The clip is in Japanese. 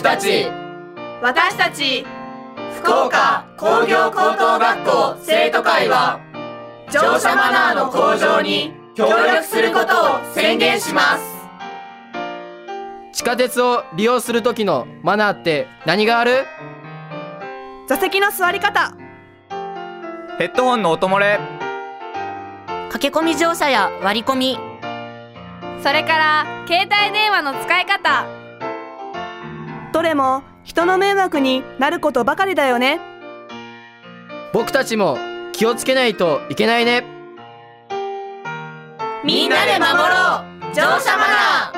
たち私たち福岡工業高等学校生徒会は乗車マナーの向上に協力することを宣言します。 地下鉄を利用する時のマナーって何がある？ 座席の座り方、 ヘッドホンの音漏れ、 駆け込み乗車や割り込み、 それから携帯電話の使い方、どれも人の迷惑になることばかりだよね。 僕たちも気をつけないといけないね。 みんなで守ろう乗車マナー。